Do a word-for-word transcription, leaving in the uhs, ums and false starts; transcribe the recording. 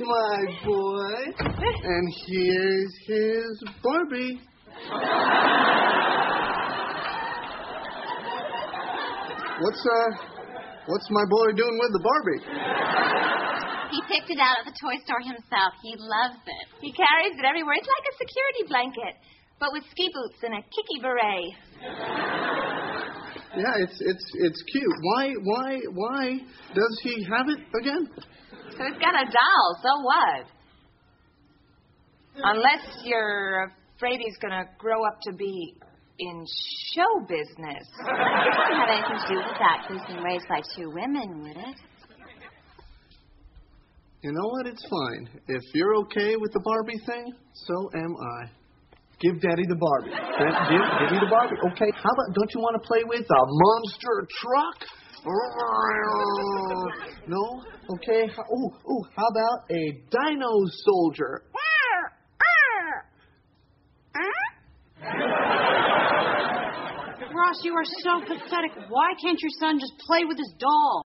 my boy. And here's his Barbie. What's, uh, what's my boy doing with the Barbie? He picked it out at the toy store himself. He loves it. He carries it everywhere. It's like a security blanket, but with ski boots and a kicky beret. Yeah, it's it's it's cute. Why why why does he have it again? So he's got a doll. So what? Unless you're afraid he's going to grow up to be in show business. It wouldn't have anything to do with that. He's been raised by two women, would it? You know what? It's fine. If you're okay with the Barbie thing, so am I. Give Daddy the Barbie. Give, give me the Barbie. Okay, how about, don't you want to play with a monster truck? No? Okay. Ooh, ooh, how about a dino soldier? Ross, you are so pathetic. Why can't your son just play with his doll?